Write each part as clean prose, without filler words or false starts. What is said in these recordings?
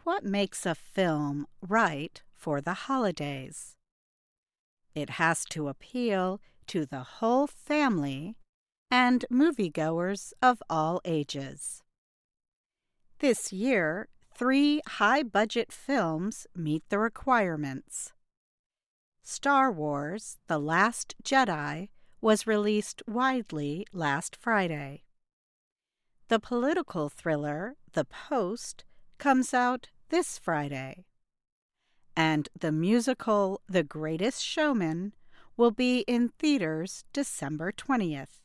what makes a film right for the holidays? It has to appeal to the whole family and moviegoers of all ages. This year, 3 high-budget films meet the requirements. Star Wars: The Last Jedi was released widely last Friday. The political thriller The Post comes out this Friday. And the musical The Greatest Showman will be in theaters December 20th.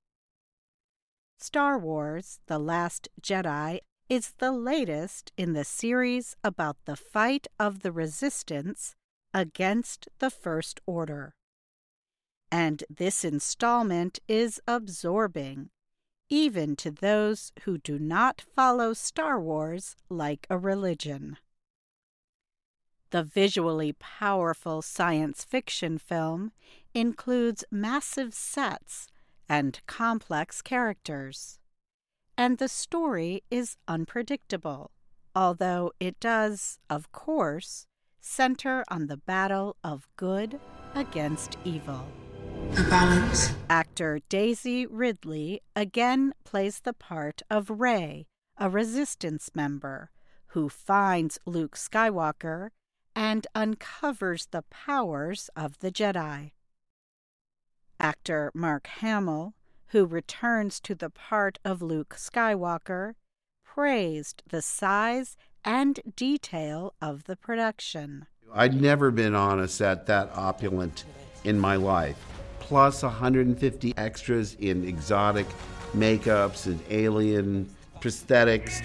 Star Wars: The Last Jedi is the latest in the series about the fight of the Resistance against the First Order. And this installment is absorbing, even to those who do not follow Star Wars like a religion. The visually powerful science fiction film includes massive sets and complex characters. And the story is unpredictable, although it does, of course, center on the battle of good against evil. The balance. Actor Daisy Ridley again plays the part of Rey, a Resistance member, who finds Luke Skywalker and uncovers the powers of the Jedi. Actor Mark Hamill, who returns to the part of Luke Skywalker, praised the size and detail of the production. I'd never been on a set that opulent in my life. Plus 150 extras in exotic makeups and alien prosthetics.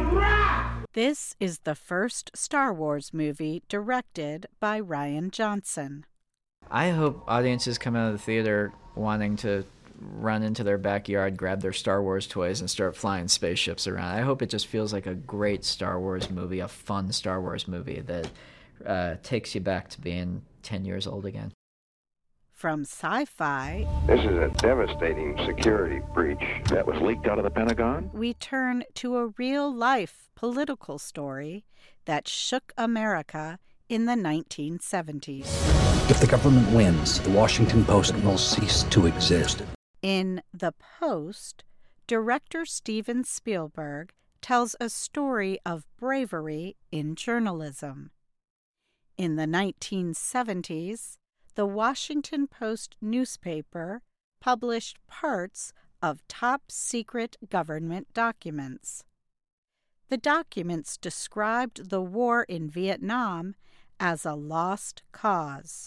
This is the first Star Wars movie directed by Rian Johnson. I hope audiences come out of the theater wanting to run into their backyard, grab their Star Wars toys, and start flying spaceships around. I hope it just feels like a great Star Wars movie, a fun Star Wars movie that takes you back to being 10 years old again. From Sci-Fi, this is a devastating security breach that was leaked out of the Pentagon. We turn to a real-life political story that shook America in the 1970s. If the government wins, the Washington Post will cease to exist. In The Post, director Steven Spielberg tells a story of bravery in journalism. In the 1970s, the Washington Post newspaper published parts of top-secret government documents. The documents described the war in Vietnam as a lost cause.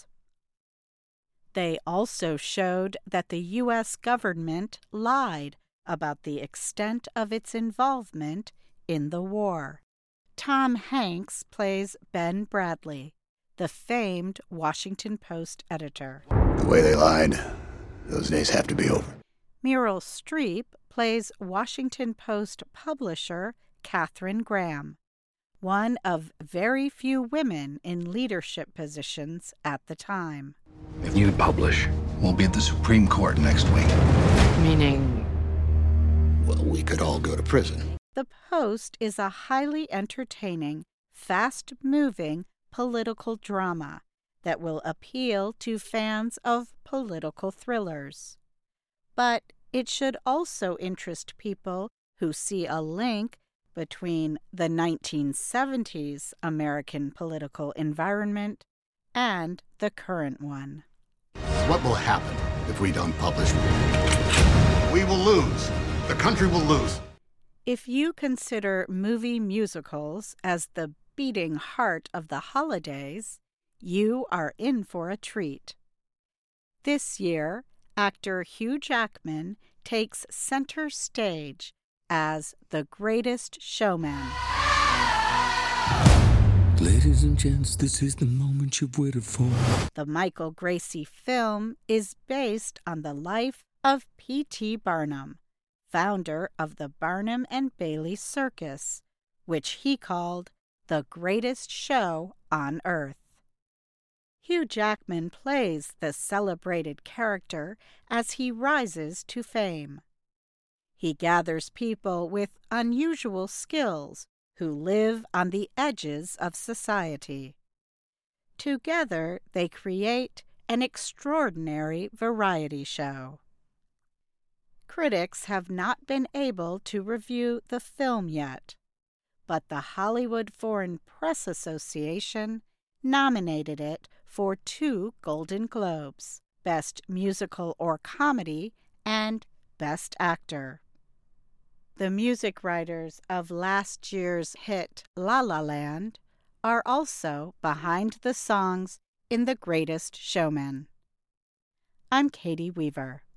They also showed that the U.S. government lied about the extent of its involvement in the war. Tom Hanks plays Ben Bradley, the famed Washington Post editor. The way they lied, those days have to be over. Meryl Streep plays Washington Post publisher Katharine Graham, one of very few women in leadership positions at the time. If you publish, we'll be at the Supreme Court next week. Meaning? Well, we could all go to prison. The Post is a highly entertaining, fast-moving political drama that will appeal to fans of political thrillers. But it should also interest people who see a link between the 1970s American political environment and the current one. What will happen if we don't publish? We will lose. The country will lose. If you consider movie musicals as the beating heart of the holidays, you are in for a treat. This year, actor Hugh Jackman takes center stage as the Greatest Showman. Ladies and gents, this is the moment you've waited for. The Michael Gracie film is based on the life of P.T. Barnum, founder of the Barnum and Bailey Circus, which he called the greatest show on earth. Hugh Jackman plays the celebrated character as he rises to fame. He gathers people with unusual skills who live on the edges of society. Together, they create an extraordinary variety show. Critics have not been able to review the film yet, but the Hollywood Foreign Press Association nominated it for 2 Golden Globes, Best Musical or Comedy and Best Actor. The music writers of last year's hit La La Land are also behind the songs in The Greatest Showman. I'm Katie Weaver.